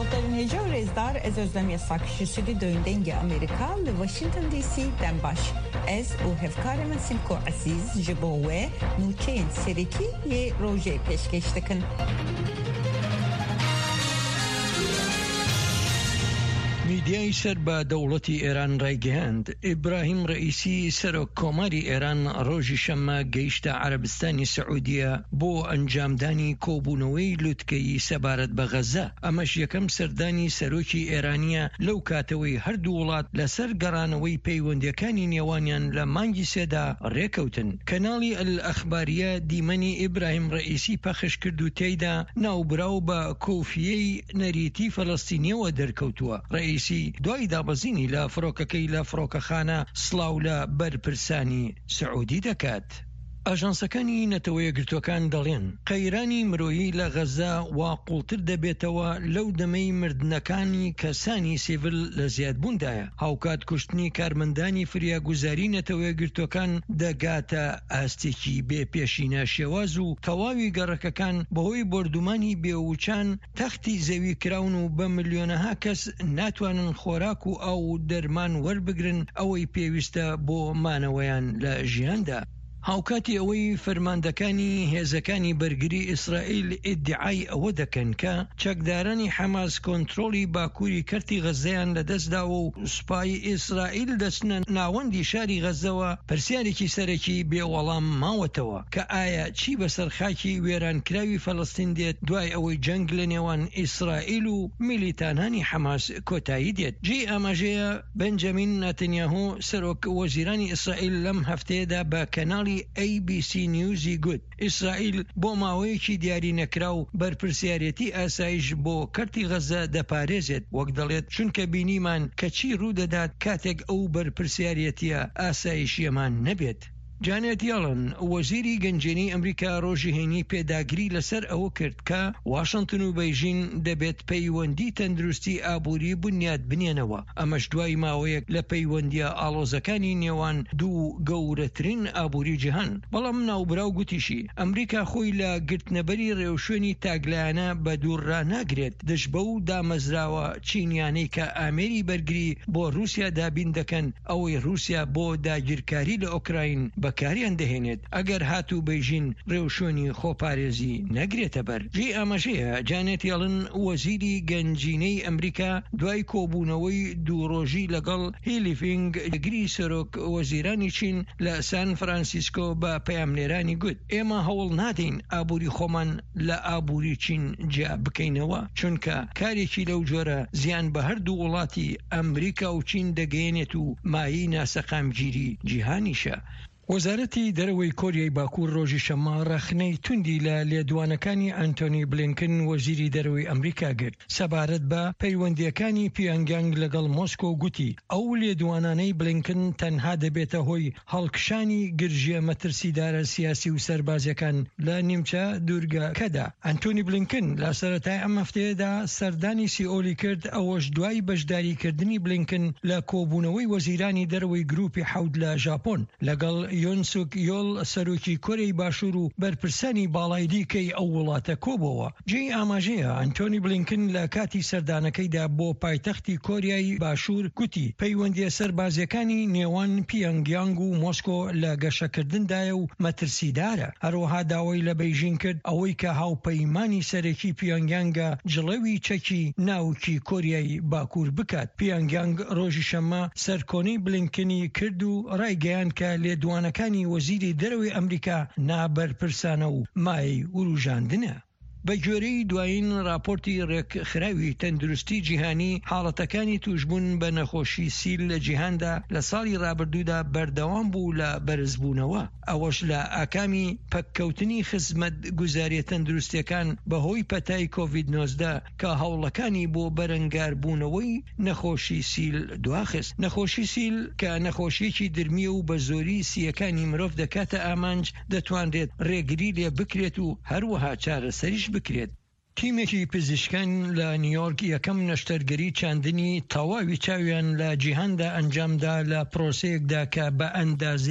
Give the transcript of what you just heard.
Salutların Hece Rezdar ez Özlem Sakşişi döndenge Amerika li Washington DC denbaş. Ez u hevkarı min Simko Aziz jibo ve nûçeyên sereki ye roje peşkeş dikin. میدیای سەر بە دەوڵەتی ئێران ڕایگەیاند ئیبراهیم ڕئیسی سەرۆک کۆماری ئێران ڕۆژی شەممە گەیشتە عەرەبستانی سەعودیە بۆ ئەنجامدانی کۆبوونەوەی لوتکەی سەبارەت بە غەزە. ئەمەش یەکەم سەردانی سەرۆکی ئێرانیە لەو کاتەوەی هەردوو وڵات لەسەر گەڕانەوەی پەیوەندیەکانی نێوانیان لە مانگی سێدا ڕێکەوتن. کەناڵی ئەل-ئەخباریە دیمەنی ئیبراهیم ڕئیسی پەخش کرد و تێیدا ناوبراو بە کۆفیەی نەریتی فەڵەستینیەوە دەرکەوتووە. دوای دابەزینی لە فڕۆکەکەی لە فڕۆکەخانە سڵاو لە بەرپرسانی سعودی دەکات. ئاژانسەکانی نەتەوە یەکگرتووەکان دەڵێن قەیرانی مرۆیی لە غەزە واقوڵتر دەبێتەوە لەو دەمەی مردنەکانی کەسانی سیڤل لە زیادبووندایە. هاوکات کوشتنی کارمەندانی فریاگوزاری نەتەوە یەکگرتووەکان دەگاتە ئاستێکی بێ پێشینە شێواز و تەواوی گەڕەکەکان بەهۆی بردومانی بێوچان تەختی زەوی کراون و بە ملیۆنەها کەس ناتوانن خۆراک و ئاو دەرمان وەربگرن ئەوەی پێویستە بۆ مانەوەیان لە ژیاندا. هاوکاتی ئەوەی فەرماندەکانی هێزەکانی بەرگری ئیسرائیل ئیدعای ئەوە دەکەن کە چەکدارانی حەماس کۆنتڕۆلی باکووری کەرتی غەزەیان لەدەستداوە و سوپای ئیسرائیل دەچنە ناوەندی شاری غەزەوە، پرسیارێکی سەرەکی بێوەڵام ماوەتەوە کە ئایا چی بەسەر خاکی وێرانکراوی فەڵەستین دێت دوای ئەوەی جەنگ لە نێوان ئیسرائیل و میلیتانانی حەماس کۆتایی دێت. جێی ئاماژەیە بەنجەمین نەتەنیاهو سەرۆک وەزیرانی ئیسرائیل لەم هەفتەیەدا بە کەناڵی ABC نیوزی گوت ئیسرائیل بۆ ماوەیەکی دیاری نەکراو بەرپرسیارەتی ئاسایش بۆ کەرتی غەزە دەپارێزێت، وەک دەڵێت چونکە بینیمان کە چی ڕوودەدات کاتێک ئەو بەرپرسیارەتیە ئاسایشیەمان نەبێت. جانێت یەڵن وەزیری گەنجێنی ئەمریکا ڕۆژی هێنی پێداگری لەسەر ئەوە کرد کە واشنگتن و بەیژین دەبێت پەیوەندی تەندروستی ئابووری بنیاد بنێنەوە. ئەمەش دوای ماوەیەک لە پەیوەندیە ئاڵۆزەکانی نێوان دوو گەورەترین ئابووری جیهان. بەڵام ناوبراو گوتیشی ئەمریکا خۆی لە گرتنەبەری ڕێوشوێنی تاگلایانە بە دوورڕا ناگرێت دەست بە و دامەزراوە چینیانەی کە ئامێری بەرگری بۆ رووسیا دابین دەکەن ئەوەی رووسیا بۆ داگیرکاری لە ئۆکراین بەکاریان دەهێنێت ئەگەر هاتوو بەیژین ڕێوشۆنی خۆپارێزی نەگرێتە بەر. جێی ئاماژەیە جانێت یەڵن وەزیری گەنجینەی ئەمریکا دوای کۆبوونەوەی دووڕۆژی لەگەڵ هیلیفینگ گری سەرۆک وەزیرانی چین لە سان فرانسیسکۆ بە پەیامنێرانی گوت ئێمە هەوڵ نادەین ئابووری خۆمان لە ئابووری چین جیا بکەینەوە، چونکە کارێکی لەو جۆرە زیان بە هەردوو وڵاتی ئەمریکا و چین دەگەیەنێت و مایی ناسەقامگیری جیهانیشە. وەزارەتی دەرەوەی کۆریای باکوور ڕۆژی شەممە ڕەخنەی توندی لە لێدوانەکانی ئەنتۆنی بلینکن وەزیری دەرەوەی ئەمریکا گرت سەبارەت بە پەیوەندیەکانی پیۆنگیانگ لەگەڵ مۆسکۆ. گوتی ئەو لێدوانانەی بلینکن تەنها دەبێتە هۆی هەڵکشانی گرژیە مەترسیدارە سیاسی و سەربازیەکان لە نیمچە دوورگەکەدا. ئەنتۆنی بلینکن لە سەرەتای ئەم هەفتەیەدا سەردانی سیئۆلی کرد، ئەوەش دوای بەشداریکردنی بلینکن لە کۆبوونەوەی وەزیرانی دەرەوەی گروپی حەوت لە ژاپۆن لەگەڵ یۆنسوک یۆل سەرۆکی کۆرەی باشوور و بەرپرسانی باڵای دیکەی ئەو وڵاتە کۆبەوە. جێی ئاماژەیە ئەنتۆنی بلینکن لە کاتی سەردانەکەیدا بۆ پایتەختی کۆریای باشوور گوتی پەیوەندیە سەربازیەکانی نێوان پیۆنگیانگ و مۆسکۆ لە گەشەکردندایە و مەترسیدارە. هەروەها داوای لە بەیژین کرد ئەوەی کە هاوپەیمانی سەرەکی پیۆنگیانگە جڵەوی چەکی ناوکی کۆریای باکوور بکات. پیۆنگیانگ ڕۆژی شەممە سەرکۆنەی بلینکنی کرد و ڕایگەیان کە لێدوانەکانی وەزیری دەرەوەی ئەمریکا نابەرپرسانە و مای وروژاندنە. بە گوێرەی دوایین راپۆرتی ڕێکخراوی تەندروستی جیهانی حاڵەتەکانی توشبوون بە نەخۆشی سیل لە جیهاندا لە ساڵی ڕابردوودا بەردەوام بوو لە بەرزبوونەوە. ئەوەش لە ئاکامی پەککەوتنی خزمەت گوزاریە تەندروستیەکان بەهۆی پەتای کۆڤید-19 کە هەوڵەکانی بۆ بەرەنگاربوونەوەی نەخۆشی سیل دواخست. نەخۆشی سیل کە نەخۆشیەکی درمیە و بە زۆری سیەکانی مرۆڤ دەکاتە ئامانج دەتوانرێت ڕێگری لێ بکرێت و هەروەها چارەسەریش بکرێت. تیمێکی پزیشکان لە نیویۆرک یەکەم نەشتەرگەری چاندنی تەواوی چاویان لە جیهاندا ئەنجامدا لە پرۆسەیەکدا کە بە ئەندازی